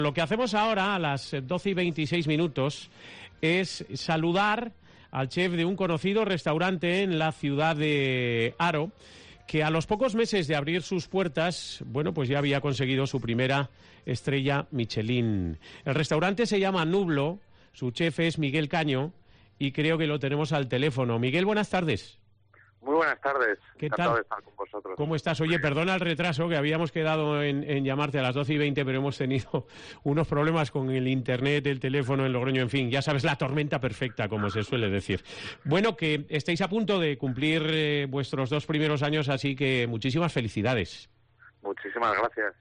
Lo que hacemos ahora, a las 12:26, es saludar al chef de un conocido restaurante en la ciudad de Haro, que a los pocos meses de abrir sus puertas, bueno, pues ya había conseguido su primera estrella Michelin. El restaurante se llama Nublo, su chef es Miguel Caño y creo que lo tenemos al teléfono. Miguel, buenas tardes. Muy buenas tardes. ¿Qué Encantado tal? de estar con vosotros. ¿Cómo estás? Oye, perdona el retraso, que habíamos quedado en llamarte a las 12:20, pero hemos tenido unos problemas con el internet, el teléfono en Logroño, en fin, ya sabes, la tormenta perfecta, como se suele decir. Bueno, que estáis a punto de cumplir vuestros 2 primeros años, así que muchísimas felicidades. Muchísimas gracias.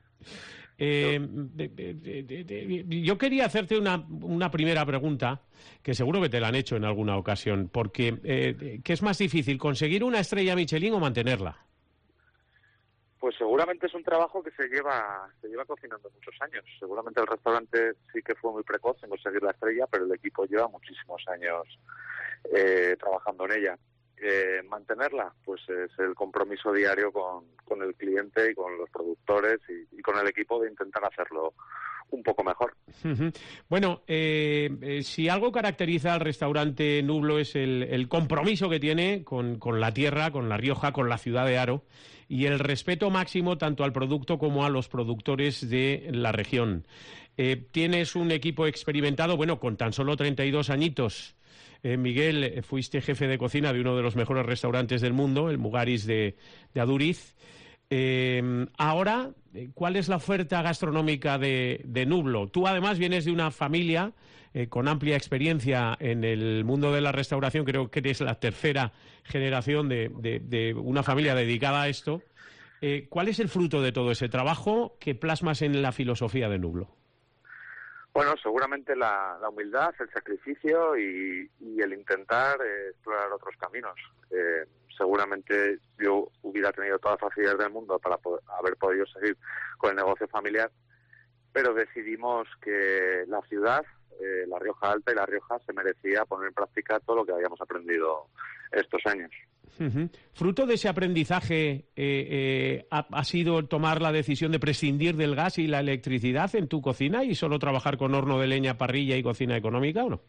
Yo quería hacerte una primera pregunta, que seguro que te la han hecho en alguna ocasión, porque ¿qué es más difícil, conseguir una estrella Michelin o mantenerla? Pues seguramente es un trabajo que se lleva cocinando muchos años. Seguramente el restaurante sí que fue muy precoz en conseguir la estrella, pero el equipo lleva muchísimos años trabajando en ella. Mantenerla, pues es el compromiso diario con el cliente y con los productores y con el equipo de intentar hacerlo un poco mejor. Bueno, si algo caracteriza al restaurante Nublo es el compromiso que tiene con la tierra, con La Rioja, con la ciudad de Haro, y el respeto máximo tanto al producto como a los productores de la región. Tienes un equipo experimentado, bueno, con tan solo 32 añitos. Miguel, fuiste jefe de cocina de uno de los mejores restaurantes del mundo, el Mugaris de Aduriz. Ahora, ¿cuál es la oferta gastronómica de Nublo? Tú además vienes de una familia con amplia experiencia en el mundo de la restauración, creo que eres la tercera generación de una familia dedicada a esto. ¿Cuál es el fruto de todo ese trabajo que plasmas en la filosofía de Nublo? Bueno, seguramente la humildad, el sacrificio y el intentar explorar otros caminos. Seguramente yo hubiera tenido todas las facilidades del mundo para haber podido seguir con el negocio familiar, pero decidimos que la ciudad, La Rioja Alta y La Rioja, se merecía poner en práctica todo lo que habíamos aprendido estos años. ¿Fruto de ese aprendizaje ha sido tomar la decisión de prescindir del gas y la electricidad en tu cocina y solo trabajar con horno de leña, parrilla y cocina económica, o no?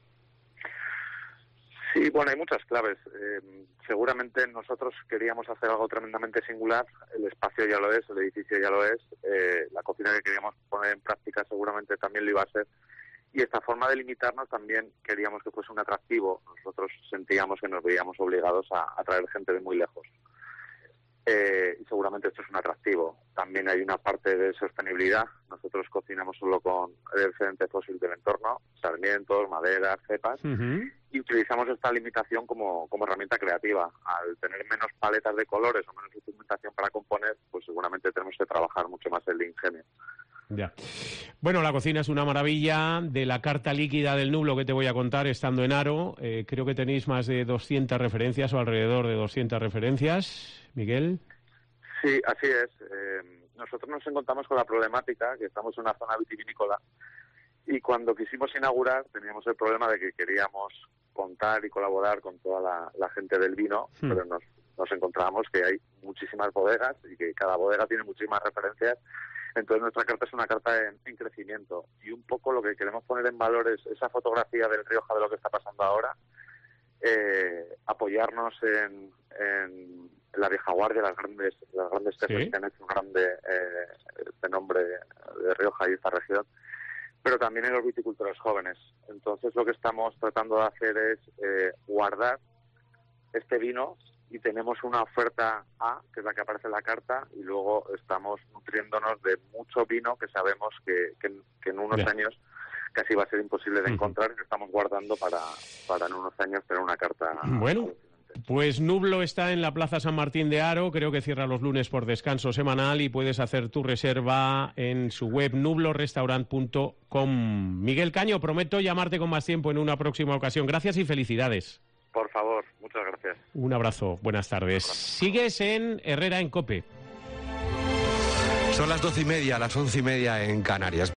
Sí, bueno, hay muchas claves. Seguramente nosotros queríamos hacer algo tremendamente singular. El espacio ya lo es, el edificio ya lo es. La cocina que queríamos poner en práctica seguramente también lo iba a ser. Y esta forma de limitarnos también queríamos que fuese un atractivo. Nosotros sentíamos que nos veíamos obligados a atraer gente de muy lejos. Y seguramente esto es un atractivo. También hay una parte de sostenibilidad. Nosotros cocinamos solo con el excedente fósil del entorno, sarmientos, maderas, cepas, y utilizamos esta limitación como herramienta creativa. Al tener menos paletas de colores o menos instrumentación para componer, pues seguramente tenemos que trabajar mucho más el ingenio. Ya. Bueno, la cocina es una maravilla. De la carta líquida del Nublo que te voy a contar estando en Haro, creo que tenéis más de 200 referencias o alrededor de 200 referencias. Miguel. Sí, así es. Nosotros nos encontramos con la problemática que estamos en una zona vitivinícola y cuando quisimos inaugurar teníamos el problema de que queríamos contar y colaborar con toda la gente del vino, pero nos encontrábamos que hay muchísimas bodegas y que cada bodega tiene muchísimas referencias. Entonces nuestra carta es una carta en crecimiento y un poco lo que queremos poner en valor es esa fotografía del Rioja de lo que está pasando ahora, apoyarnos en la vieja guardia, las grandes jefes que han hecho un grande de nombre de Rioja y esta región, pero también en los viticultores jóvenes. Entonces lo que estamos tratando de hacer es guardar este vino y tenemos una oferta A, que es la que aparece en la carta, y luego estamos nutriéndonos de mucho vino que sabemos que en unos años casi va a ser imposible de encontrar y que estamos guardando para en unos años tener una carta. Bueno, pues Nublo está en la Plaza San Martín de Haro, creo que cierra los lunes por descanso semanal y puedes hacer tu reserva en su web nublorestaurant.com. Miguel Caño, prometo llamarte con más tiempo en una próxima ocasión. Gracias y felicidades. Por favor, muchas gracias. Un abrazo, buenas tardes. Sigues en Herrera en COPE. Son las 12:30, las 11:30 en Canarias.